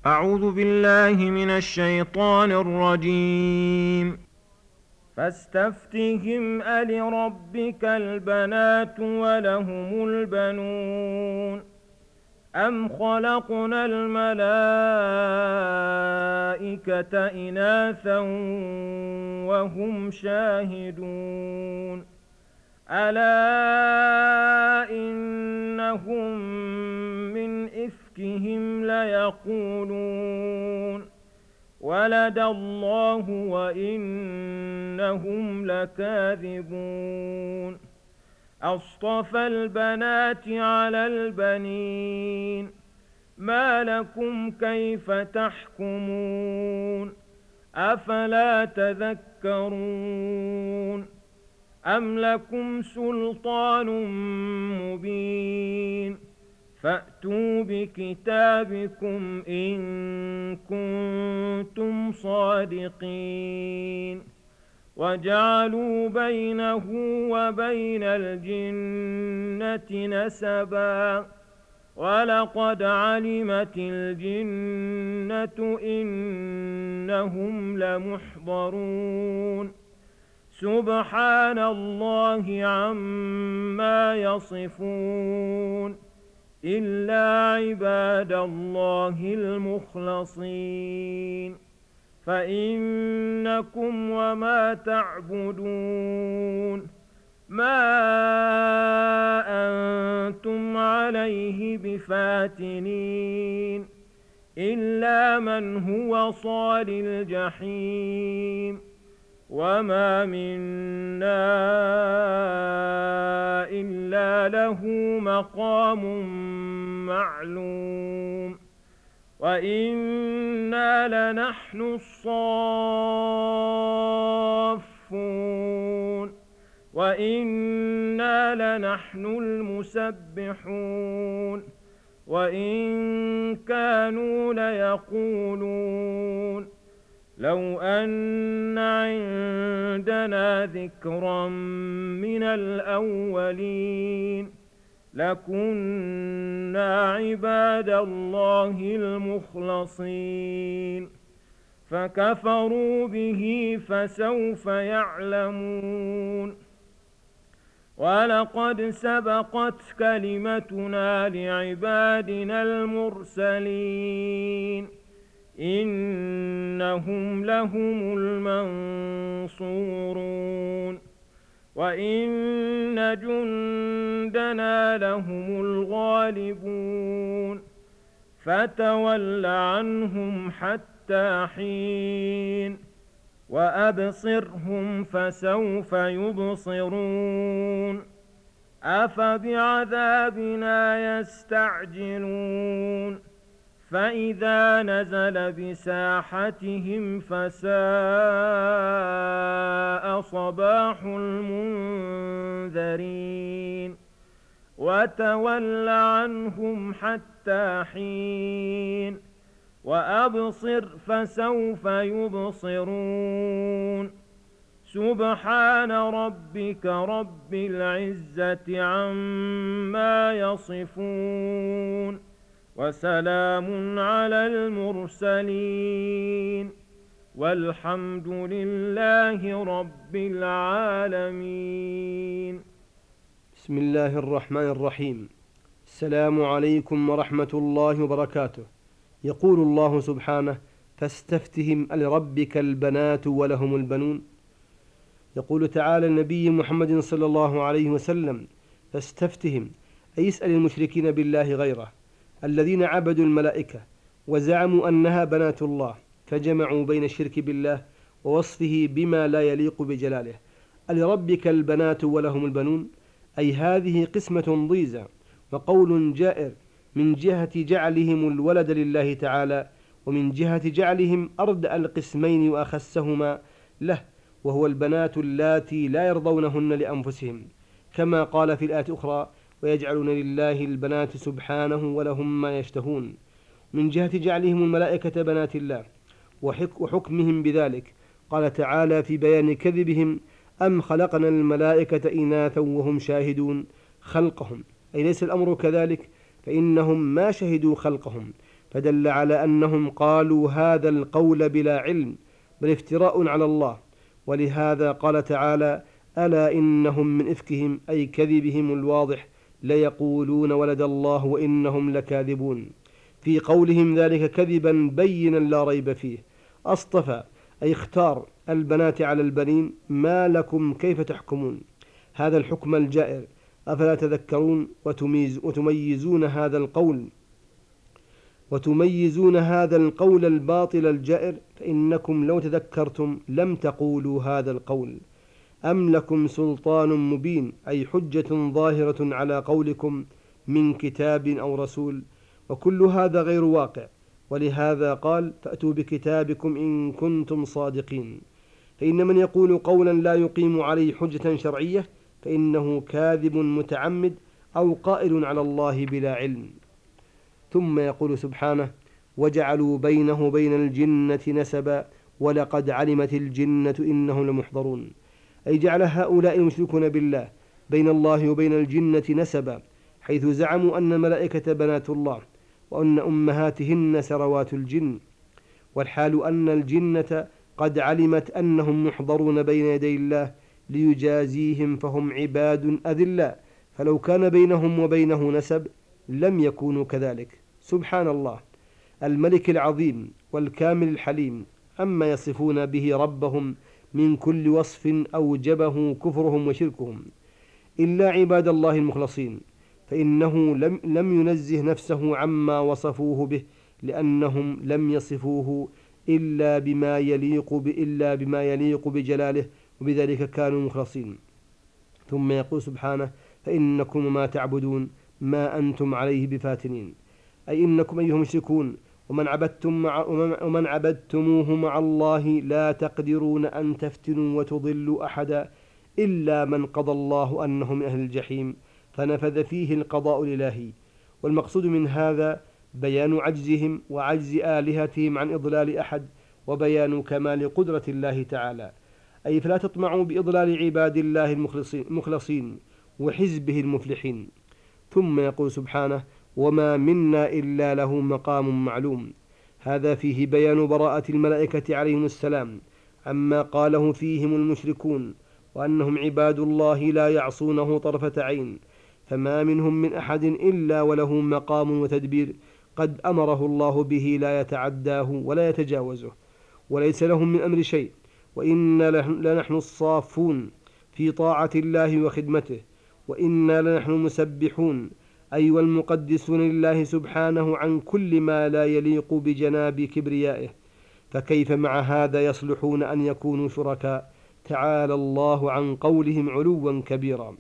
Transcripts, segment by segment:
أعوذ بالله من الشيطان الرجيم. فاستفتهم ألربك البنات ولهم البنون أم خلقنا الملائكة إناثا وهم شاهدون ألا إنهم من إفكهم ليقولون ولد الله وإنهم لكاذبون أصطفى البنات على البنين ما لكم كيف تحكمون أفلا تذكرون أم لكم سلطان مبين فأتوا بكتابكم إن كنتم صادقين وجعلوا بينه وبين الجنة نسبا ولقد علمت الجنة إنهم لمحضرون سبحان الله عما يصفون إلا عباد الله المخلصين فإنكم وما تعبدون ما أنتم عليه بفاتنين إلا من هو صال الجحيم وما منا إلا له مقام معلوم وإنا لنحن الصافون وإنا لنحن المسبحون وإن كانوا ليقولون لو أن عندنا ذكرا من الأولين لكنا عباد الله المخلصين فكفروا به فسوف يعلمون ولقد سبقت كلمتنا لعبادنا المرسلين إنهم لهم المنصورون وإن جندنا لهم الغالبون فتول عنهم حتى حين وأبصرهم فسوف يبصرون أفبعذابنا يستعجلون فإذا نزل بساحتهم فساء صباح المنذرين وتول عنهم حتى حين وأبصر فسوف يبصرون سبحان ربك رب العزة عما يصفون وسلام على المرسلين والحمد لله رب العالمين. بسم الله الرحمن الرحيم. السلام عليكم ورحمة الله وبركاته. يقول الله سبحانه: فاستفتهم ألربك البنات ولهم البنون. يقول تعالى النبي محمد صلى الله عليه وسلم: فاستفتهم، أي اسأل المشركين بالله غيره الذين عبدوا الملائكة وزعموا أنها بنات الله، فجمعوا بين الشرك بالله ووصفه بما لا يليق بجلاله. ألربك البنات ولهم البنون، أي هذه قسمة ضيزة وقول جائر من جهة جعلهم الولد لله تعالى، ومن جهة جعلهم أردأ القسمين وأخسهما له، وهو البنات اللاتي لا يرضونهن لأنفسهم، كما قال في الآية الأخرى: ويجعلون لله البنات سبحانه ولهم ما يشتهون. من جهة جعلهم الملائكة بنات الله وحكمهم بذلك، قال تعالى في بيان كذبهم: أم خلقنا الملائكة إناثا وهم شاهدون خلقهم، أي ليس الأمر كذلك، فإنهم ما شهدوا خلقهم، فدل على أنهم قالوا هذا القول بلا علم بل افتراء على الله. ولهذا قال تعالى: ألا إنهم من إفكهم أي كذبهم الواضح ليقولون ولد الله وإنهم لكاذبون، في قولهم ذلك كذبا بينا لا ريب فيه. أصطفى أي اختار البنات على البنين، ما لكم كيف تحكمون، هذا الحكم الجائر، أفلا تذكرون وتميزون هذا القول الباطل الجائر، فإنكم لو تذكرتم لم تقولوا هذا القول. أم لكم سلطان مبين أي حجة ظاهرة على قولكم من كتاب أو رسول، وكل هذا غير واقع. ولهذا قال: فأتوا بكتابكم إن كنتم صادقين. فإن من يقول قولا لا يقيم عليه حجة شرعية فإنه كاذب متعمد أو قائل على الله بلا علم. ثم يقول سبحانه: وجعلوا بينه وبين الجنة نسبا ولقد علمت الجنة إنهم لمحضرون، أي جعل هؤلاء المشركون بالله بين الله وبين الجنة نسبا، حيث زعموا أن الملائكة بنات الله وأن أمهاتهن سروات الجن، والحال أن الجنة قد علمت أنهم محضرون بين يدي الله ليجازيهم، فهم عباد أذلاء، فلو كان بينهم وبينه نسب لم يكونوا كذلك. سبحان الله الملك العظيم والكامل الحليم أما يصفون به ربهم من كل وصف أوجبه كفرهم وشركهم، إلا عباد الله المخلصين، فإنه لم ينزه نفسه عما وصفوه به، لأنهم لم يصفوه إلا بما يليق بجلاله، وبذلك كانوا مخلصين. ثم يقول سبحانه: فإنكم ما تعبدون ما أنتم عليه بفاتنين، أي إنكم أيها المشركون ومن عبدتموه مع الله لا تقدرون أن تفتنوا وتضلوا أحدا إلا من قضى الله أنه من أهل الجحيم، فنفذ فيه القضاء الإلهي. والمقصود من هذا بيان عجزهم وعجز آلهتهم عن إضلال أحد، وبيان كمال قدرة الله تعالى، أي فلا تطمعوا بإضلال عباد الله المخلصين وحزبه المفلحين. ثم يقول سبحانه: وما منا إلا له مقام معلوم. هذا فيه بيان براءة الملائكة عليهم السلام عما قاله فيهم المشركون، وأنهم عباد الله لا يعصونه طرفة عين، فما منهم من أحد إلا وله مقام وتدبير قد أمره الله به لا يتعداه ولا يتجاوزه، وليس لهم من أمر شيء. وإنا لنحن الصافون في طاعة الله وخدمته، وإنا لنحن المسبحون أي والمقدسون لله سبحانه عن كل ما لا يليق بجناب كبريائه، فكيف مع هذا يصلحون أن يكونوا شركاء؟ تعالى الله عن قولهم علوا كبيرا.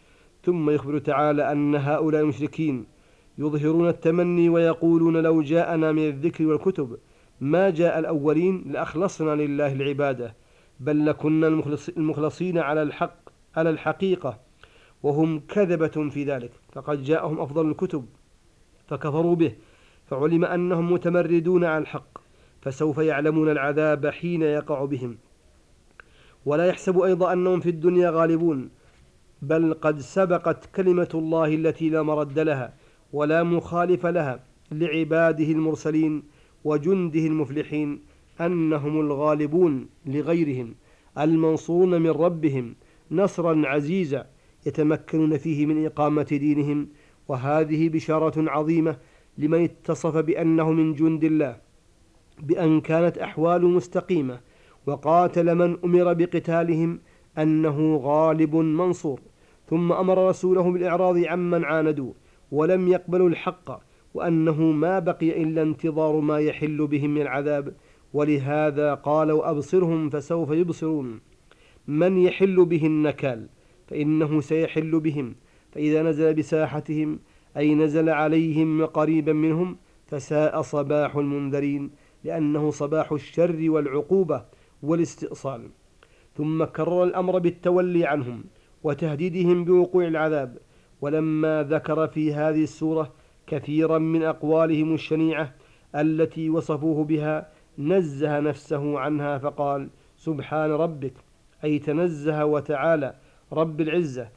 ثم يخبر تعالى أن هؤلاء المشركين يظهرون التمني ويقولون: لو جاءنا من الذكر والكتب ما جاء الأولين لأخلصنا لله العبادة، بل لكنا المخلصين على الحقيقة، وهم كذبة في ذلك، فقد جاءهم أفضل الكتب فكفروا به، فعلم أنهم متمردون على الحق، فسوف يعلمون العذاب حين يقع بهم. ولا يحسب أيضا أنهم في الدنيا غالبون، بل قد سبقت كلمة الله التي لا مرد لها ولا مخالف لها لعباده المرسلين وجنده المفلحين، أنهم الغالبون لغيرهم المنصورون من ربهم نصرا عزيزا يتمكنون فيه من إقامة دينهم. وهذه بشارة عظيمة لمن اتصف بأنه من جند الله، بأن كانت أحواله مستقيمة، وقاتل من أمر بقتالهم أنه غالب منصور. ثم أمر رسوله بالإعراض عمن عاندوا ولم يقبلوا الحق، وأنه ما بقي إلا انتظار ما يحل بهم من العذاب. ولهذا قال: وأبصرهم فسوف يبصرون. من يحل به النكال فإنه سيحل بهم، فإذا نزل بساحتهم أي نزل عليهم قريبا منهم فساء صباح المنذرين، لأنه صباح الشر والعقوبة والاستئصال. ثم كرر الأمر بالتولي عنهم وتهديدهم بوقوع العذاب. ولما ذكر في هذه السورة كثيرا من أقوالهم الشنيعة التي وصفوه بها نزه نفسه عنها فقال: سبحان ربك، أي تنزه وتعالى رب العزة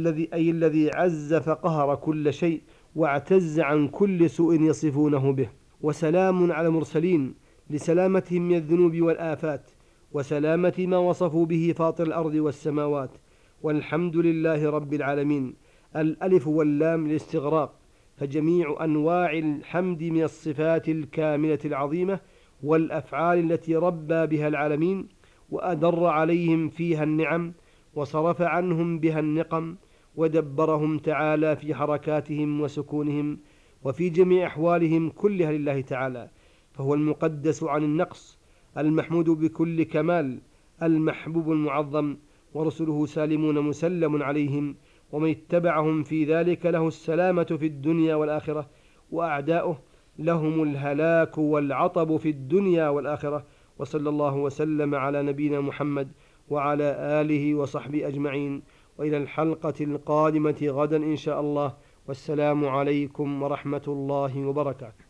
الذي عز فقهر كل شيء واعتز عن كل سوء يصفونه به. وسلام على المرسلين لسلامتهم من الذنوب والآفات، وسلامة ما وصفوا به فاطر الأرض والسماوات. والحمد لله رب العالمين. الألف واللام للاستغراق، فجميع أنواع الحمد من الصفات الكاملة العظيمة والأفعال التي ربى بها العالمين وأدر عليهم فيها النعم وصرف عنهم بها النقم، ودبرهم تعالى في حركاتهم وسكونهم وفي جميع أحوالهم كلها لله تعالى، فهو المقدس عن النقص، المحمود بكل كمال، المحبوب المعظم، ورسله سالمون مسلم عليهم، ومن اتبعهم في ذلك له السلامة في الدنيا والآخرة، وأعداؤه لهم الهلاك والعطب في الدنيا والآخرة. وصلى الله وسلم على نبينا محمد وعلى آله وصحبه أجمعين، وإلى الحلقة القادمة غدا إن شاء الله، والسلام عليكم ورحمة الله وبركاته.